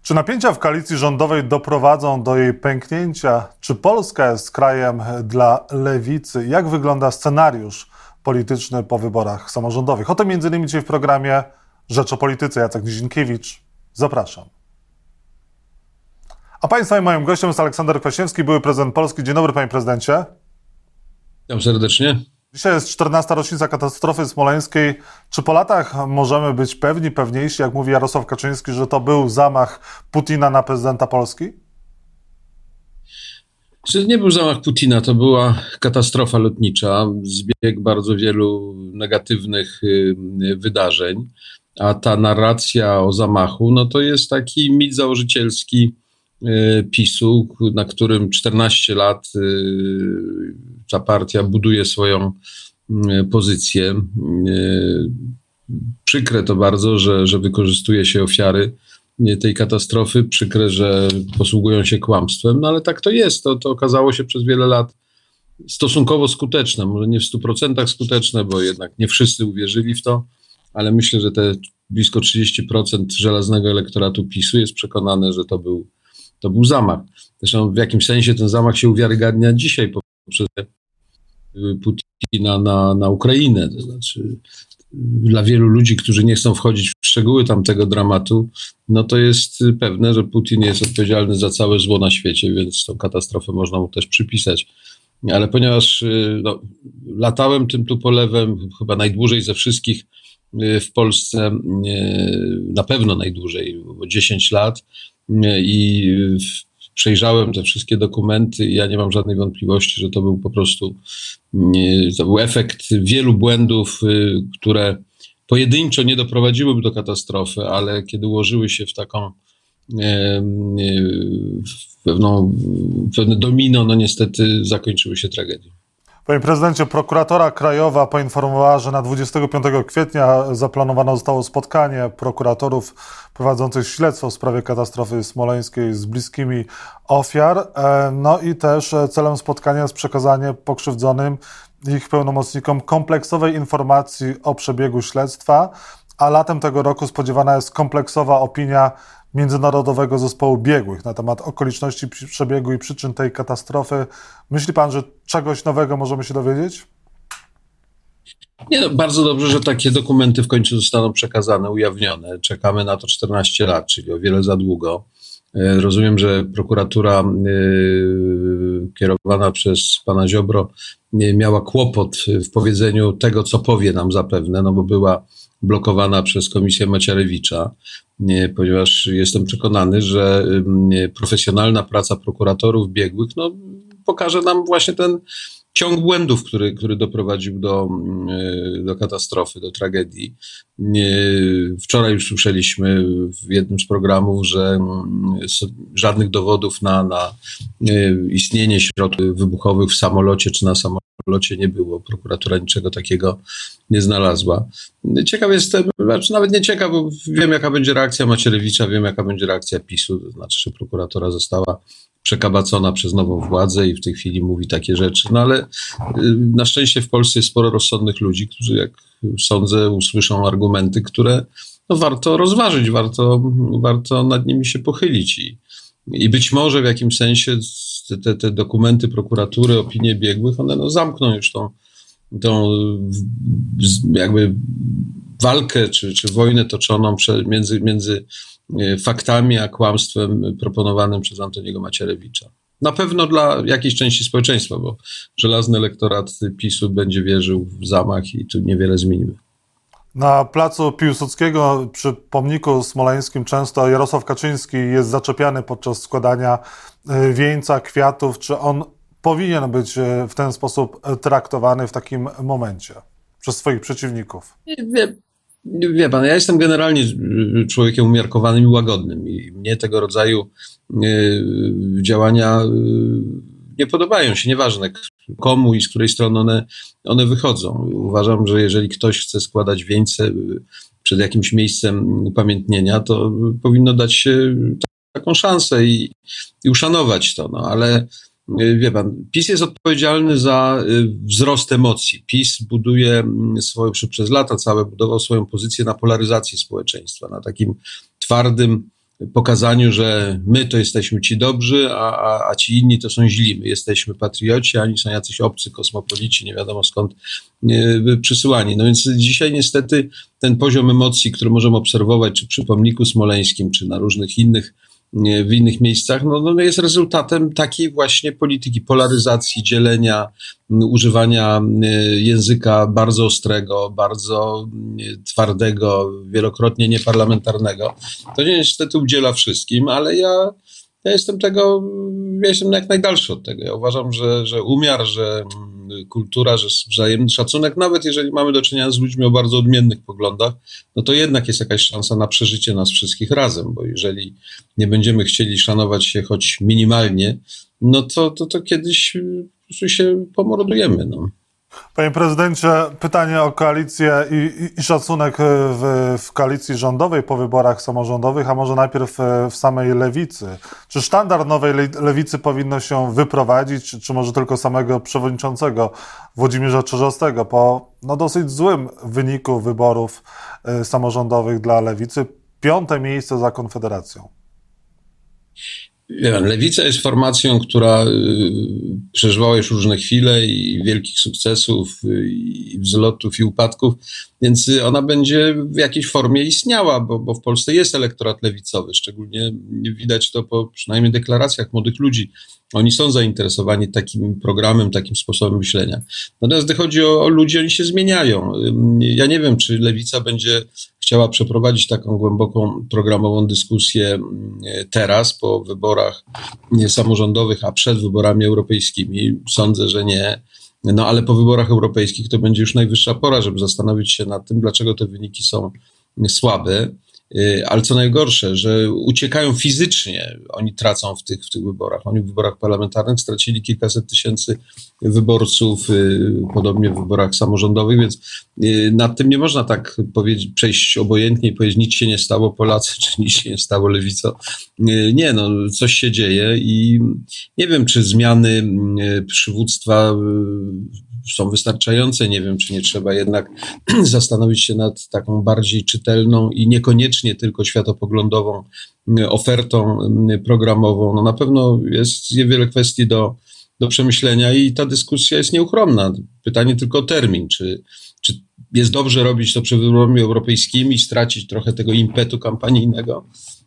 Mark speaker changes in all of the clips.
Speaker 1: Czy napięcia w koalicji rządowej doprowadzą do jej pęknięcia? Czy Polska jest krajem dla lewicy? Jak wygląda scenariusz polityczny po wyborach samorządowych? O tym m.in. dzisiaj w programie Rzecz o Polityce. Jacek Nizinkiewicz, zapraszam. A Państwa i moim gościem jest Aleksander Kwaśniewski, były prezydent Polski. Dzień dobry, panie prezydencie.
Speaker 2: Witam serdecznie.
Speaker 1: Dzisiaj jest 14. rocznica katastrofy smoleńskiej. Czy po latach możemy być pewniejsi, jak mówi Jarosław Kaczyński, że to był zamach Putina na prezydenta Polski?
Speaker 2: To nie był zamach Putina, to była katastrofa lotnicza, zbieg bardzo wielu negatywnych wydarzeń, a ta narracja o zamachu, no to jest taki mit założycielski PiS-u, na którym 14 lat ta partia buduje swoją pozycję. Przykre to bardzo, że wykorzystuje się ofiary tej katastrofy. Przykre, że posługują się kłamstwem, no ale tak to jest. To okazało się przez wiele lat stosunkowo skuteczne. Może nie w 100% skuteczne, bo jednak nie wszyscy uwierzyli w to, ale myślę, że te blisko 30% żelaznego elektoratu PiS-u jest przekonane, że to był zamach. Zresztą w jakimś sensie ten zamach się uwiarygadnia dzisiaj poprzez Putina na Ukrainę. To znaczy dla wielu ludzi, którzy nie chcą wchodzić w szczegóły tamtego dramatu, no to jest pewne, że Putin jest odpowiedzialny za całe zło na świecie, więc tą katastrofę można mu też przypisać. Ale ponieważ latałem tym Tupolewem chyba najdłużej ze wszystkich w Polsce, na pewno najdłużej, bo 10 lat, i przejrzałem te wszystkie dokumenty i ja nie mam żadnej wątpliwości, że to był po prostu to był efekt wielu błędów, które pojedynczo nie doprowadziłyby do katastrofy, ale kiedy ułożyły się w taką pewne domino, no niestety zakończyły się tragedią.
Speaker 1: Panie prezydencie, prokuratora krajowa poinformowała, że na 25 kwietnia zaplanowane zostało spotkanie prokuratorów prowadzących śledztwo w sprawie katastrofy smoleńskiej z bliskimi ofiar. No i też celem spotkania jest przekazanie pokrzywdzonym i ich pełnomocnikom kompleksowej informacji o przebiegu śledztwa, a latem tego roku spodziewana jest kompleksowa opinia Międzynarodowego Zespołu Biegłych na temat okoliczności przebiegu i przyczyn tej katastrofy. Myśli pan, że czegoś nowego możemy się dowiedzieć?
Speaker 2: Nie, no, bardzo dobrze, że takie dokumenty w końcu zostaną przekazane, ujawnione. Czekamy na to 14 lat, czyli o wiele za długo. Rozumiem, że prokuratura kierowana przez pana Ziobro miała kłopot w powiedzeniu tego, co powie nam zapewne, no bo była blokowana przez Komisję Macierewicza, ponieważ jestem przekonany, że profesjonalna praca prokuratorów biegłych pokaże nam właśnie ten ciąg błędów, który doprowadził do katastrofy, do tragedii. Wczoraj już słyszeliśmy w jednym z programów, że żadnych dowodów na istnienie środków wybuchowych w samolocie czy na samolocie nie było. Prokuratura niczego takiego nie znalazła. Ciekaw jestem, znaczy nawet nie ciekaw, bo wiem, jaka będzie reakcja Macierewicza, wiem, jaka będzie reakcja PiS-u, to znaczy, że prokuratura została przekabacona przez nową władzę i w tej chwili mówi takie rzeczy. No ale na szczęście w Polsce jest sporo rozsądnych ludzi, którzy, jak sądzę, usłyszą argumenty, które warto rozważyć, warto nad nimi się pochylić. I być może w jakimś sensie te dokumenty prokuratury, opinie biegłych, one zamkną już tą jakby walkę czy wojnę toczoną między faktami a kłamstwem proponowanym przez Antoniego Macierewicza. Na pewno dla jakiejś części społeczeństwa, bo żelazny elektorat PiS-u będzie wierzył w zamach i tu niewiele zmienimy.
Speaker 1: Na placu Piłsudskiego przy pomniku smoleńskim często Jarosław Kaczyński jest zaczepiany podczas składania wieńca, kwiatów. Czy on powinien być w ten sposób traktowany w takim momencie przez swoich przeciwników?
Speaker 2: Wie pan, ja jestem generalnie człowiekiem umiarkowanym i łagodnym i mnie tego rodzaju działania nie podobają się, nieważne komu i z której strony one wychodzą. Uważam, że jeżeli ktoś chce składać wieńce przed jakimś miejscem upamiętnienia, to powinno dać się taką szansę i uszanować to, ale wie pan, PiS jest odpowiedzialny za wzrost emocji. PiS buduje przez lata całe budował swoją pozycję na polaryzacji społeczeństwa, na takim twardym pokazaniu, że my to jesteśmy ci dobrzy, a ci inni to są źli. My jesteśmy patrioci, a oni są jacyś obcy, kosmopolici, nie wiadomo skąd przysyłani. No więc dzisiaj niestety ten poziom emocji, który możemy obserwować, czy przy pomniku smoleńskim, czy na różnych innych, w innych miejscach, no jest rezultatem takiej właśnie polityki polaryzacji, dzielenia, używania języka bardzo ostrego, bardzo twardego, wielokrotnie nieparlamentarnego. To niestety udziela wszystkim, ale ja jestem jak najdalszy od tego. Ja uważam, że umiar, że kultura, że wzajemny szacunek, nawet jeżeli mamy do czynienia z ludźmi o bardzo odmiennych poglądach, no to jednak jest jakaś szansa na przeżycie nas wszystkich razem, bo jeżeli nie będziemy chcieli szanować się choć minimalnie, no to kiedyś po prostu się pomordujemy, no.
Speaker 1: Panie prezydencie, pytanie o koalicję i szacunek w koalicji rządowej po wyborach samorządowych, a może najpierw w samej lewicy. Czy sztandar nowej lewicy powinno się wyprowadzić, czy może tylko samego przewodniczącego Włodzimierza Czarzastego po dosyć złym wyniku wyborów samorządowych dla lewicy? 5. miejsce za Konfederacją.
Speaker 2: Lewica jest formacją, która przeżywała już różne chwile i wielkich sukcesów, i wzlotów, i upadków, więc ona będzie w jakiejś formie istniała, bo w Polsce jest elektorat lewicowy, szczególnie widać to po przynajmniej deklaracjach młodych ludzi. Oni są zainteresowani takim programem, takim sposobem myślenia. Natomiast gdy chodzi o ludzi, oni się zmieniają. Ja nie wiem, czy lewica będzie chciała przeprowadzić taką głęboką programową dyskusję teraz, po wyborach samorządowych, a przed wyborami europejskimi. Sądzę, że nie. No ale po wyborach europejskich to będzie już najwyższa pora, żeby zastanowić się nad tym, dlaczego te wyniki są słabe. Ale co najgorsze, że uciekają fizycznie, oni tracą w tych wyborach. Oni w wyborach parlamentarnych stracili kilkaset tysięcy wyborców, podobnie w wyborach samorządowych, więc nad tym nie można tak przejść obojętnie i powiedzieć, nic się nie stało Polacy, czy nic się nie stało lewico. Nie, coś się dzieje i nie wiem, czy zmiany przywództwa są wystarczające. Nie wiem, czy nie trzeba jednak zastanowić się nad taką bardziej czytelną i niekoniecznie tylko światopoglądową ofertą programową. Na pewno jest wiele kwestii do przemyślenia i ta dyskusja jest nieuchronna. Pytanie tylko o termin. Czy jest dobrze robić to przed wyborami europejskimi i stracić trochę tego impetu kampanijnego?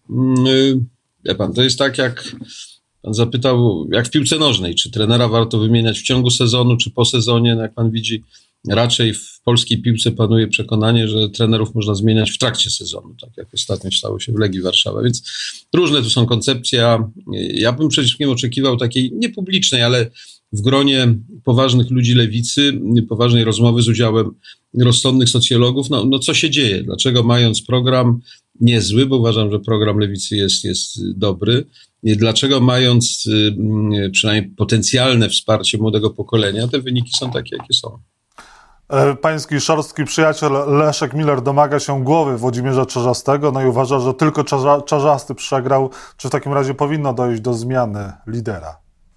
Speaker 2: Wie pan, to jest tak, jak pan zapytał, jak w piłce nożnej, czy trenera warto wymieniać w ciągu sezonu, czy po sezonie. Jak pan widzi, raczej w polskiej piłce panuje przekonanie, że trenerów można zmieniać w trakcie sezonu, tak jak ostatnio stało się w Legii Warszawa. Więc różne tu są koncepcje. Ja bym przede wszystkim oczekiwał takiej niepublicznej, ale w gronie poważnych ludzi lewicy, poważnej rozmowy z udziałem rozsądnych socjologów. Co się dzieje? Dlaczego mając program niezły, bo uważam, że program lewicy jest dobry, dlaczego mając przynajmniej potencjalne wsparcie młodego pokolenia, te wyniki są takie, jakie są?
Speaker 1: Pański szorstki przyjaciel Leszek Miller domaga się głowy Włodzimierza Czarzastego, i uważa, że tylko Czarzasty przegrał. Czy w takim razie powinno dojść do zmiany lidera?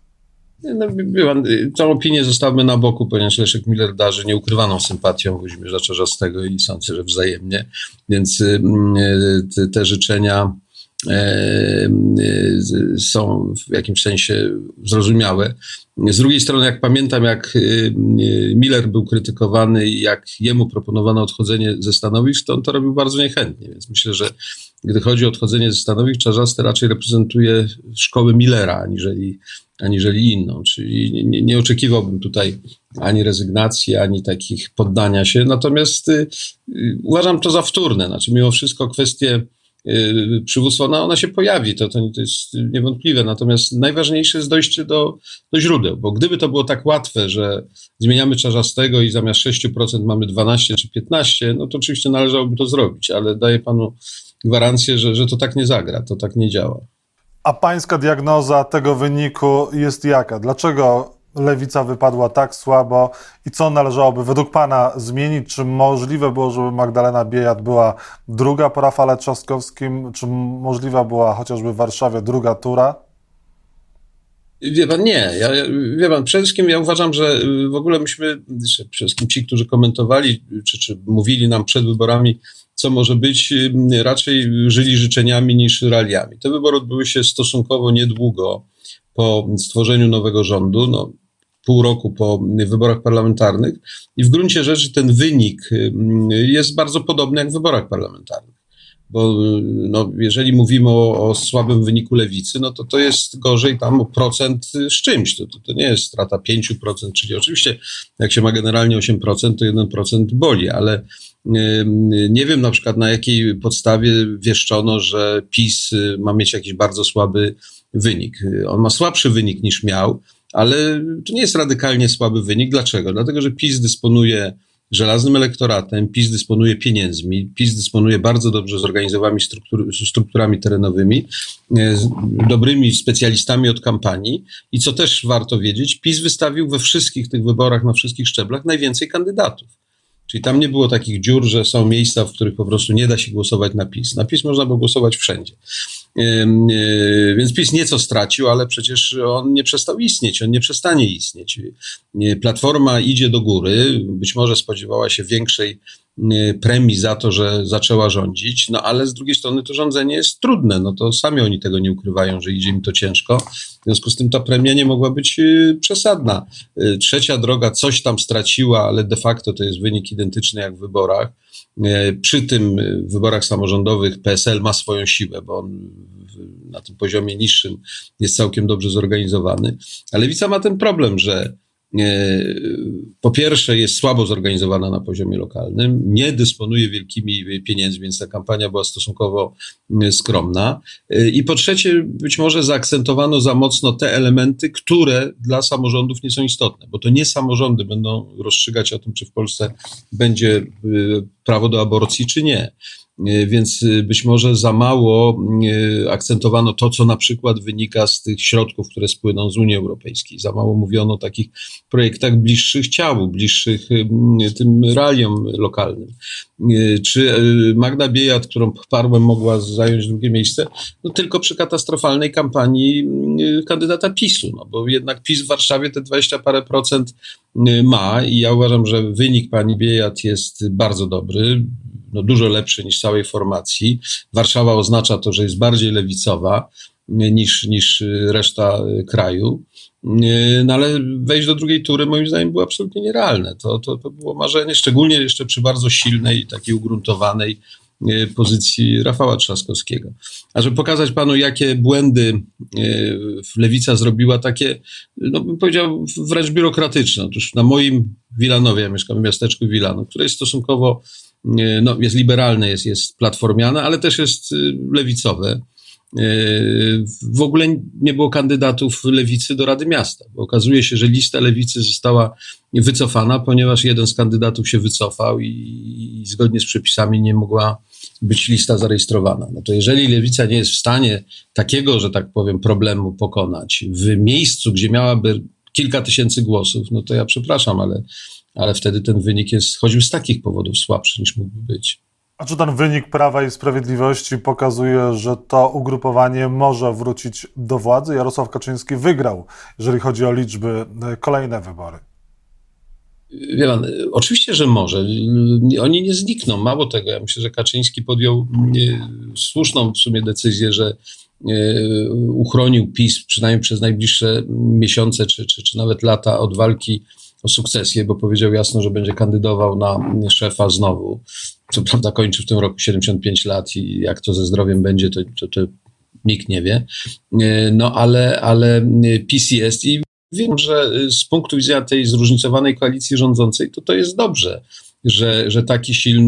Speaker 2: Tą opinię zostawmy na boku, ponieważ Leszek Miller darzy nieukrywaną sympatią Włodzimierza Czarzastego i sądzę, że wzajemnie, więc te życzenia są w jakimś sensie zrozumiałe. Z drugiej strony, jak pamiętam, jak Miller był krytykowany i jak jemu proponowano odchodzenie ze stanowisk, to on to robił bardzo niechętnie, więc myślę, że gdy chodzi o odchodzenie ze stanowisk, Czarzasty raczej reprezentuje szkołę Millera, aniżeli inną, czyli nie oczekiwałbym tutaj ani rezygnacji, ani takich poddania się, natomiast uważam to za wtórne, mimo wszystko kwestie przywództwa, ona się pojawi, to jest niewątpliwe, natomiast najważniejsze jest dojście do źródeł, bo gdyby to było tak łatwe, że zmieniamy Czarzastego i zamiast 6% mamy 12 czy 15, to oczywiście należałoby to zrobić, ale daję panu gwarancję, że to tak nie zagra, to tak nie działa.
Speaker 1: A pańska diagnoza tego wyniku jest jaka? Dlaczego lewica wypadła tak słabo i co należałoby według pana zmienić? Czy możliwe było, żeby Magdalena Biejat była druga po Rafale Trzaskowskim? Czy możliwa była chociażby w Warszawie druga tura?
Speaker 2: Wie pan, nie. Wie pan, przede wszystkim ja uważam, że w ogóle myśmy, przede wszystkim ci, którzy komentowali, czy mówili nam przed wyborami, co może być, raczej żyli życzeniami niż realiami. Te wybory odbyły się stosunkowo niedługo po stworzeniu nowego rządu, pół roku po wyborach parlamentarnych i w gruncie rzeczy ten wynik jest bardzo podobny jak w wyborach parlamentarnych. Bo jeżeli mówimy o słabym wyniku lewicy, to jest gorzej tam o procent z czymś. To nie jest strata 5%, czyli oczywiście jak się ma generalnie 8%, to 1% boli, ale nie wiem na przykład na jakiej podstawie wieszczono, że PiS ma mieć jakiś bardzo słaby wynik. On ma słabszy wynik niż miał, ale to nie jest radykalnie słaby wynik. Dlaczego? Dlatego, że PiS dysponuje żelaznym elektoratem, PiS dysponuje pieniędzmi, PiS dysponuje bardzo dobrze zorganizowanymi strukturami terenowymi, dobrymi specjalistami od kampanii i co też warto wiedzieć, PiS wystawił we wszystkich tych wyborach, na wszystkich szczeblach najwięcej kandydatów. Czyli tam nie było takich dziur, że są miejsca, w których po prostu nie da się głosować na PiS. Na PiS można było głosować wszędzie. Więc PiS nieco stracił, ale przecież on nie przestał istnieć, on nie przestanie istnieć. Platforma idzie do góry, być może spodziewała się większej premii za to, że zaczęła rządzić, ale z drugiej strony to rządzenie jest trudne, to sami oni tego nie ukrywają, że idzie im to ciężko, w związku z tym ta premia nie mogła być przesadna. Trzecia droga coś tam straciła, ale de facto to jest wynik identyczny jak w wyborach. Przy tym w wyborach samorządowych PSL ma swoją siłę, bo on na tym poziomie niższym jest całkiem dobrze zorganizowany, ale Lewica ma ten problem, że po pierwsze jest słabo zorganizowana na poziomie lokalnym, nie dysponuje wielkimi pieniędzmi, więc ta kampania była stosunkowo skromna i po trzecie być może zaakcentowano za mocno te elementy, które dla samorządów nie są istotne, bo to nie samorządy będą rozstrzygać o tym, czy w Polsce będzie prawo do aborcji, czy nie. Więc być może za mało akcentowano to, co na przykład wynika z tych środków, które spłyną z Unii Europejskiej. Za mało mówiono o takich projektach bliższych ciału, bliższych tym realiom lokalnym. Czy Magda Biejat, którą poparłem, mogła zająć drugie miejsce? Tylko przy katastrofalnej kampanii kandydata PiS-u, bo jednak PiS w Warszawie te 20 parę procent ma i ja uważam, że wynik pani Biejat jest bardzo dobry, dużo lepszy niż całej formacji. Warszawa oznacza to, że jest bardziej lewicowa niż reszta kraju. Ale wejść do drugiej tury moim zdaniem było absolutnie nierealne. To było marzenie, szczególnie jeszcze przy bardzo silnej, takiej ugruntowanej pozycji Rafała Trzaskowskiego. A żeby pokazać panu, jakie błędy Lewica zrobiła, takie, bym powiedział, wręcz biurokratyczne. Otóż na moim Wilanowie, ja mieszkam w miasteczku Wilanów, które jest stosunkowo jest liberalne, jest platformiane, ale też jest lewicowe. W ogóle nie było kandydatów lewicy do Rady Miasta, bo okazuje się, że lista lewicy została wycofana, ponieważ jeden z kandydatów się wycofał i zgodnie z przepisami nie mogła być lista zarejestrowana. To jeżeli lewica nie jest w stanie takiego, że tak powiem, problemu pokonać w miejscu, gdzie miałaby kilka tysięcy głosów, to ja przepraszam, ale wtedy ten wynik jest choćby z takich powodów słabszy niż mógłby być.
Speaker 1: A czy ten wynik Prawa i Sprawiedliwości pokazuje, że to ugrupowanie może wrócić do władzy? Jarosław Kaczyński wygrał, jeżeli chodzi o liczby, kolejne wybory.
Speaker 2: Wie pan, oczywiście, że może. Oni nie znikną. Mało tego, ja myślę, że Kaczyński podjął słuszną w sumie decyzję, że uchronił PiS przynajmniej przez najbliższe miesiące czy nawet lata od walki o sukcesję, bo powiedział jasno, że będzie kandydował na szefa znowu. Co prawda kończy w tym roku 75 lat i jak to ze zdrowiem będzie, to nikt nie wie. Ale PiS jest i wiem, że z punktu widzenia tej zróżnicowanej koalicji rządzącej to jest dobrze, że taki silny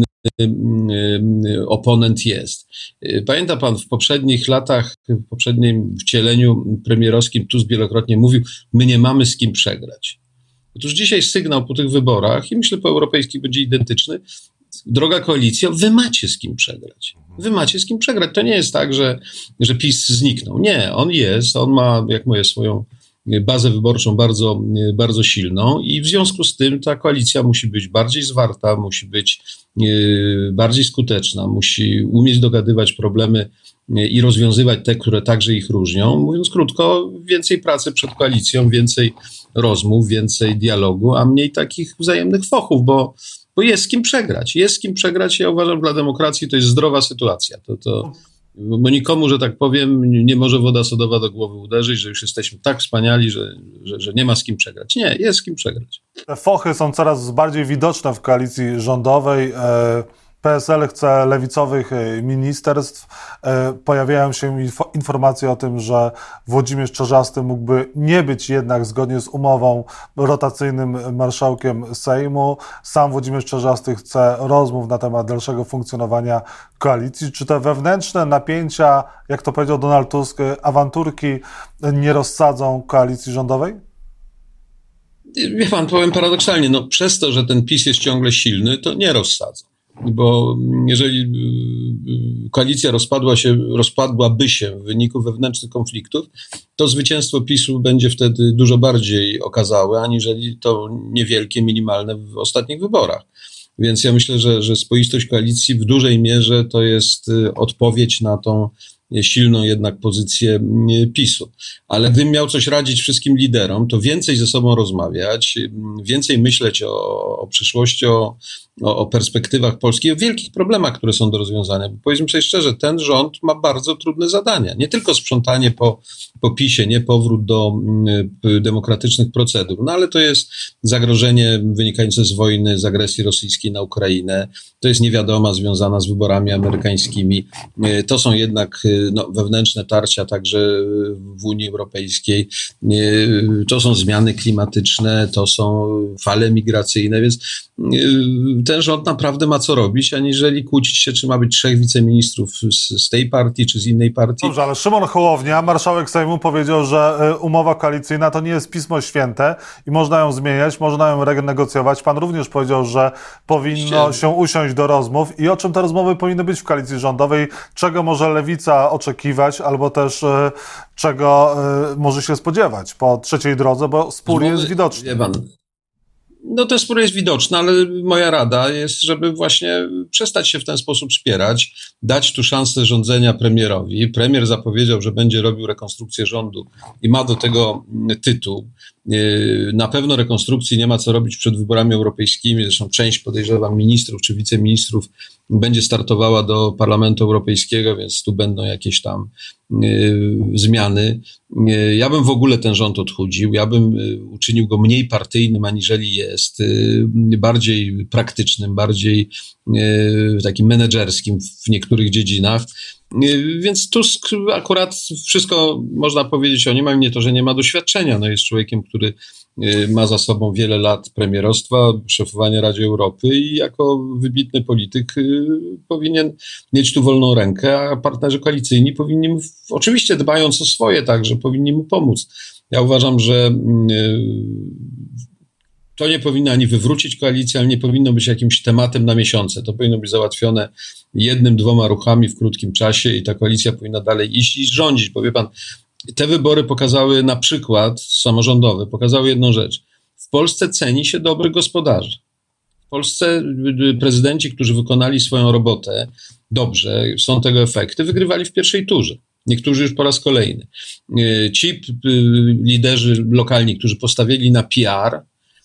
Speaker 2: oponent jest. Pamięta pan, w poprzednich latach, w poprzednim wcieleniu premierowskim Tusk wielokrotnie mówił, my nie mamy z kim przegrać. Otóż dzisiaj sygnał po tych wyborach, i myślę po europejskich będzie identyczny, droga koalicja, wy macie z kim przegrać. Wy macie z kim przegrać. To nie jest tak, że PiS zniknął. Nie, on jest, on ma, jak mówię, swoją bazę wyborczą bardzo, bardzo silną i w związku z tym ta koalicja musi być bardziej zwarta, musi być bardziej skuteczna, musi umieć dogadywać problemy i rozwiązywać te, które także ich różnią. Mówiąc krótko, więcej pracy przed koalicją, więcej rozmów, więcej dialogu, a mniej takich wzajemnych fochów, bo jest z kim przegrać. Jest z kim przegrać. Ja uważam, że dla demokracji to jest zdrowa sytuacja. Bo nikomu, że tak powiem, nie może woda sodowa do głowy uderzyć, że już jesteśmy tak wspaniali, że nie ma z kim przegrać. Nie, jest z kim przegrać.
Speaker 1: Te fochy są coraz bardziej widoczne w koalicji rządowej. PSL chce lewicowych ministerstw. Pojawiają się informacje o tym, że Włodzimierz Czarzasty mógłby nie być jednak zgodnie z umową rotacyjnym marszałkiem Sejmu. Sam Włodzimierz Czarzasty chce rozmów na temat dalszego funkcjonowania koalicji. Czy te wewnętrzne napięcia, jak to powiedział Donald Tusk, awanturki nie rozsadzą koalicji rządowej?
Speaker 2: Wie pan, powiem paradoksalnie, przez to, że ten PiS jest ciągle silny, to nie rozsadzą. Bo jeżeli koalicja rozpadłaby się w wyniku wewnętrznych konfliktów, to zwycięstwo PiS-u będzie wtedy dużo bardziej okazałe, aniżeli to niewielkie, minimalne w ostatnich wyborach. Więc ja myślę, że spoistość koalicji w dużej mierze to jest odpowiedź na tą silną jednak pozycję PiS-u. Ale gdybym miał coś radzić wszystkim liderom, to więcej ze sobą rozmawiać, więcej myśleć o przyszłości, o perspektywach Polski, o wielkich problemach, które są do rozwiązania. Bo powiedzmy sobie szczerze, ten rząd ma bardzo trudne zadania. Nie tylko sprzątanie po PiS-ie, nie powrót do demokratycznych procedur, ale to jest zagrożenie wynikające z wojny, z agresji rosyjskiej na Ukrainę, to jest niewiadoma związana z wyborami amerykańskimi, to są jednak wewnętrzne tarcia także w Unii Europejskiej, to są zmiany klimatyczne, to są fale migracyjne, więc ten rząd naprawdę ma co robić, aniżeli kłócić się, czy ma być 3 wiceministrów z tej partii, czy z innej partii.
Speaker 1: Dobrze, ale Szymon Hołownia, marszałek Sejmu, powiedział, że umowa koalicyjna to nie jest pismo święte i można ją zmieniać, można ją renegocjować. Pan również powiedział, że powinno się usiąść do rozmów. I o czym te rozmowy powinny być w koalicji rządowej? Czego może Lewica oczekiwać, albo też czego może się spodziewać po trzeciej drodze, bo spór jest widoczny.
Speaker 2: Wie pan, ten spór jest widoczny, ale moja rada jest, żeby właśnie przestać się w ten sposób spierać, dać tu szansę rządzenia premierowi. Premier zapowiedział, że będzie robił rekonstrukcję rządu i ma do tego tytuł. Na pewno rekonstrukcji nie ma co robić przed wyborami europejskimi, zresztą część, podejrzewam, ministrów czy wiceministrów będzie startowała do Parlamentu Europejskiego, więc tu będą jakieś tam zmiany. Ja bym w ogóle ten rząd odchudził, ja bym uczynił go mniej partyjnym, aniżeli jest, bardziej praktycznym, bardziej takim menedżerskim w niektórych dziedzinach. Więc Tusk akurat wszystko można powiedzieć o nim, a nie to, że nie ma doświadczenia. Jest człowiekiem, który ma za sobą wiele lat premierostwa, szefowania Radzie Europy i jako wybitny polityk powinien mieć tu wolną rękę, a partnerzy koalicyjni powinni mu, oczywiście dbając o swoje także, powinni mu pomóc. Ja uważam, że to nie powinno ani wywrócić koalicji, ale nie powinno być jakimś tematem na miesiące. To powinno być załatwione 1-2 ruchami w krótkim czasie i ta koalicja powinna dalej iść i rządzić. Bo wie pan, te wybory pokazały na przykład samorządowe, pokazały jedną rzecz. W Polsce ceni się dobrych gospodarzy. W Polsce prezydenci, którzy wykonali swoją robotę dobrze, są tego efekty, wygrywali w pierwszej turze. Niektórzy już po raz kolejny. Ci liderzy lokalni, którzy postawili na PR,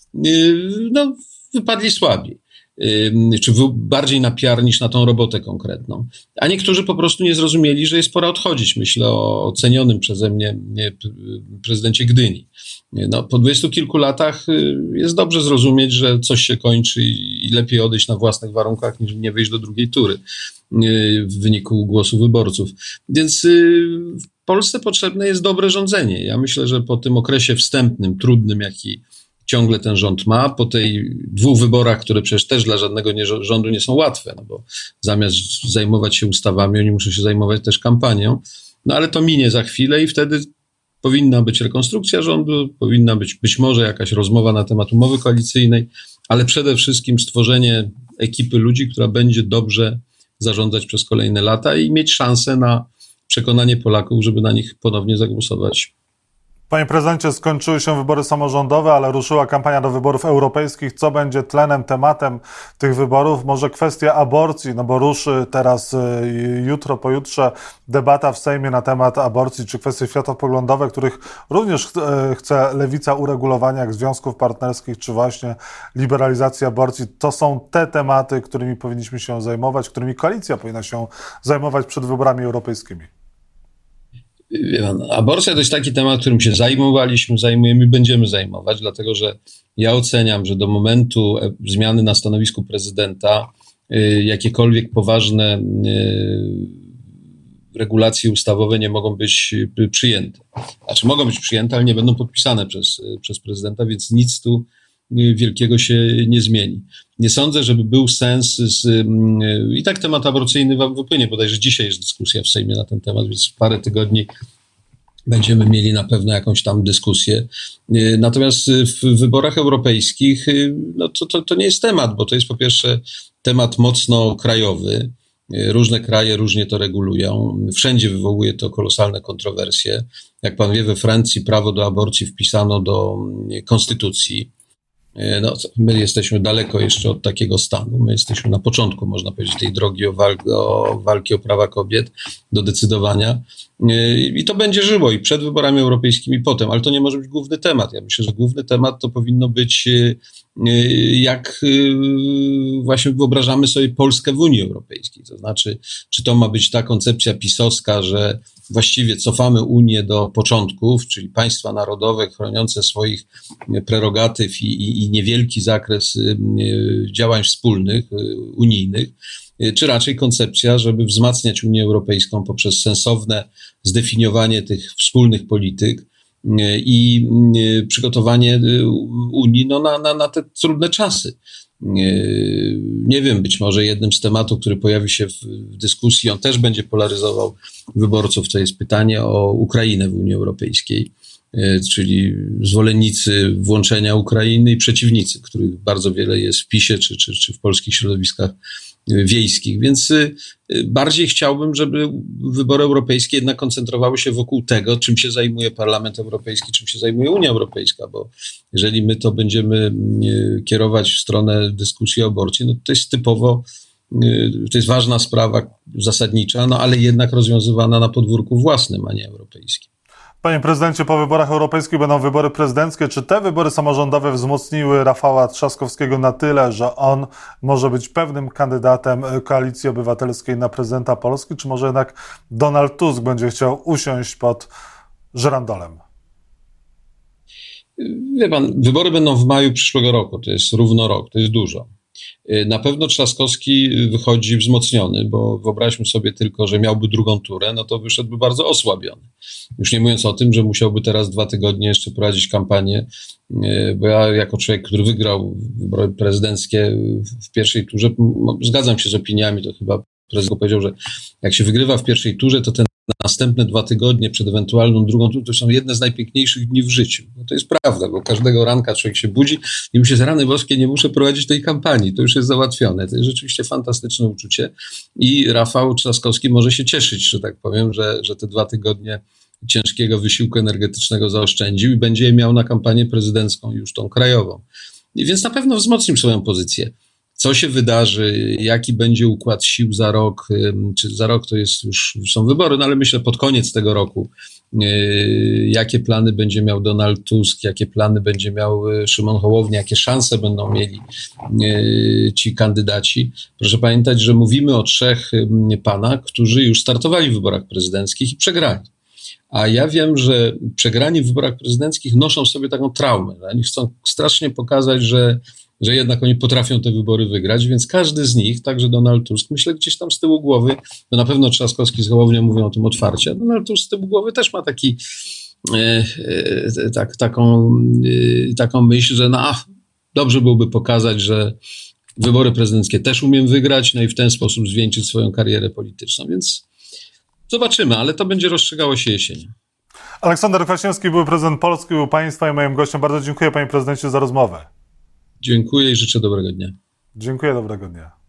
Speaker 2: wypadli słabiej, czy bardziej na PR niż na tą robotę konkretną. A niektórzy po prostu nie zrozumieli, że jest pora odchodzić. Myślę o cenionym przeze mnie prezydencie Gdyni. Po 20 kilku latach jest dobrze zrozumieć, że coś się kończy i lepiej odejść na własnych warunkach, niż nie wyjść do drugiej tury w wyniku głosu wyborców. Więc w Polsce potrzebne jest dobre rządzenie. Ja myślę, że po tym okresie wstępnym, trudnym, jaki ciągle ten rząd ma, po tej 2 wyborach, które przecież też dla żadnego rządu nie są łatwe, bo zamiast zajmować się ustawami, oni muszą się zajmować też kampanią, ale to minie za chwilę i wtedy powinna być rekonstrukcja rządu, powinna być może jakaś rozmowa na temat umowy koalicyjnej, ale przede wszystkim stworzenie ekipy ludzi, która będzie dobrze zarządzać przez kolejne lata i mieć szansę na przekonanie Polaków, żeby na nich ponownie zagłosować.
Speaker 1: Panie prezydencie, skończyły się wybory samorządowe, ale ruszyła kampania do wyborów europejskich. Co będzie tlenem, tematem tych wyborów? Może kwestia aborcji, no bo ruszy teraz jutro, pojutrze debata w Sejmie na temat aborcji, czy kwestie światopoglądowe, których również chce lewica uregulowania, jak związków partnerskich, czy właśnie liberalizacji aborcji. To są te tematy, którymi powinniśmy się zajmować, którymi koalicja powinna się zajmować przed wyborami europejskimi.
Speaker 2: Aborcja to jest taki temat, którym się zajmowaliśmy, zajmujemy i będziemy zajmować, dlatego że ja oceniam, że do momentu zmiany na stanowisku prezydenta jakiekolwiek poważne regulacje ustawowe nie mogą być przyjęte. Znaczy mogą być przyjęte, ale nie będą podpisane przez prezydenta, więc nic tu wielkiego się nie zmieni. Nie sądzę, żeby był sens i tak temat aborcyjny wam wypłynie, bodajże dzisiaj jest dyskusja w Sejmie na ten temat, więc w parę tygodni będziemy mieli na pewno jakąś tam dyskusję. Natomiast w wyborach europejskich no to nie jest temat, bo to jest po pierwsze temat mocno krajowy. Różne kraje różnie to regulują. Wszędzie wywołuje to kolosalne kontrowersje. Jak pan wie, we Francji prawo do aborcji wpisano do konstytucji. No, my jesteśmy daleko jeszcze od takiego stanu. My jesteśmy na początku, można powiedzieć, tej drogi walki o prawa kobiet, do decydowania. I to będzie żyło i przed wyborami europejskimi, i potem, ale to nie może być główny temat. Ja myślę, że główny temat to powinno być, jak właśnie wyobrażamy sobie Polskę w Unii Europejskiej. To znaczy, czy to ma być ta koncepcja pisowska, że właściwie cofamy Unię do początków, czyli państwa narodowe chroniące swoich prerogatyw i niewielki zakres działań wspólnych, unijnych, czy raczej koncepcja, żeby wzmacniać Unię Europejską poprzez sensowne zdefiniowanie tych wspólnych polityk i przygotowanie Unii na te trudne czasy. Nie wiem, być może jednym z tematów, który pojawi się w dyskusji, on też będzie polaryzował wyborców, to jest pytanie o Ukrainę w Unii Europejskiej, czyli zwolennicy włączenia Ukrainy i przeciwnicy, których bardzo wiele jest w PiS-ie czy w polskich środowiskach wiejskich, więc bardziej chciałbym, żeby wybory europejskie jednak koncentrowały się wokół tego, czym się zajmuje Parlament Europejski, czym się zajmuje Unia Europejska, bo jeżeli my to będziemy kierować w stronę dyskusji o aborcji, no to jest typowo, to jest ważna sprawa zasadnicza, no ale jednak rozwiązywana na podwórku własnym, a nie europejskim.
Speaker 1: Panie prezydencie, po wyborach europejskich będą wybory prezydenckie. Czy te wybory samorządowe wzmocniły Rafała Trzaskowskiego na tyle, że on może być pewnym kandydatem Koalicji Obywatelskiej na prezydenta Polski, czy może jednak Donald Tusk będzie chciał usiąść pod żyrandolem?
Speaker 2: Wie pan, wybory będą w maju przyszłego roku, to jest równo rok, to jest dużo. Na pewno Trzaskowski wychodzi wzmocniony, bo wyobraźmy sobie tylko, że miałby drugą turę, no to wyszedłby bardzo osłabiony. Już nie mówiąc o tym, że musiałby teraz 2 tygodnie jeszcze prowadzić kampanię, bo ja jako człowiek, który wygrał wybory prezydenckie w pierwszej turze, zgadzam się z opiniami, to chyba prezydent powiedział, że jak się wygrywa w pierwszej turze, to te następne 2 tygodnie przed ewentualną drugą turą to są jedne z najpiękniejszych dni w życiu. No to jest prawda, bo każdego ranka człowiek się budzi i myśli, że rany boskie, nie muszę prowadzić tej kampanii, to już jest załatwione. To jest rzeczywiście fantastyczne uczucie i Rafał Trzaskowski może się cieszyć, że tak powiem, że te 2 tygodnie ciężkiego wysiłku energetycznego zaoszczędził i będzie je miał na kampanię prezydencką, już tą krajową. I więc na pewno wzmocnił swoją pozycję. Co się wydarzy, jaki będzie układ sił za rok, czy za rok to już są wybory, no ale myślę pod koniec tego roku, jakie plany będzie miał Donald Tusk, jakie plany będzie miał Szymon Hołownia, jakie szanse będą mieli ci kandydaci. Proszę pamiętać, że mówimy o 3 panach, którzy już startowali w wyborach prezydenckich i przegrali. A ja wiem, że przegrani w wyborach prezydenckich noszą sobie taką traumę. Oni chcą strasznie pokazać, że jednak oni potrafią te wybory wygrać, więc każdy z nich, także Donald Tusk, myślę gdzieś tam z tyłu głowy, no na pewno Trzaskowski z Hołownią mówią o tym otwarcie, Donald Tusk z tyłu głowy też ma taką myśl, że dobrze byłoby pokazać, że wybory prezydenckie też umiem wygrać, no i w ten sposób zwieńczyć swoją karierę polityczną, więc zobaczymy, ale to będzie rozstrzygało się jesienią.
Speaker 1: Aleksander Kwaśniewski, były prezydent Polski, był państwa i moim gościem. Bardzo dziękuję, panie prezydencie, za rozmowę.
Speaker 2: Dziękuję i życzę dobrego dnia.
Speaker 1: Dziękuję, dobrego dnia.